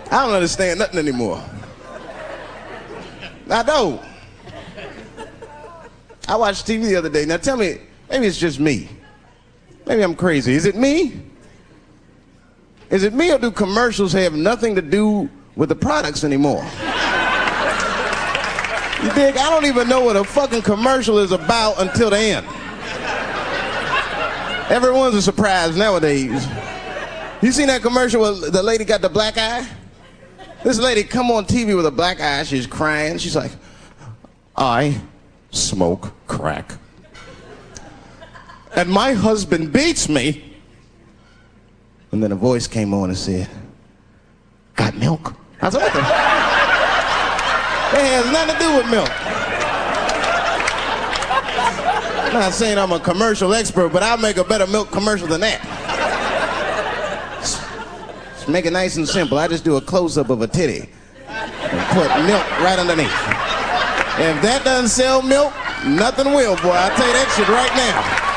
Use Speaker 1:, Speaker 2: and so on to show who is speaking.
Speaker 1: I don't understand nothing anymore. I don't. I watched TV the other day. Now tell me, maybe it's just me. Maybe I'm crazy. Is it me? Is it me, or do commercials have nothing to do with the products anymore? You dig? I don't even know what a fucking commercial is about until the end. Everyone's a surprise nowadays. You seen that commercial where the lady got the black eye? This lady come on TV with a black eye, she's crying. She's like, I smoke crack. And my husband beats me. And then a voice came on and said, got milk? I said, what the? That has nothing to do with milk. I'm not saying I'm a commercial expert, but I'll make a better milk commercial than that. Just make it nice and simple. I just do a close-up of a titty and put milk right underneath. If that doesn't sell milk, nothing will, boy. I'll tell you that shit right now.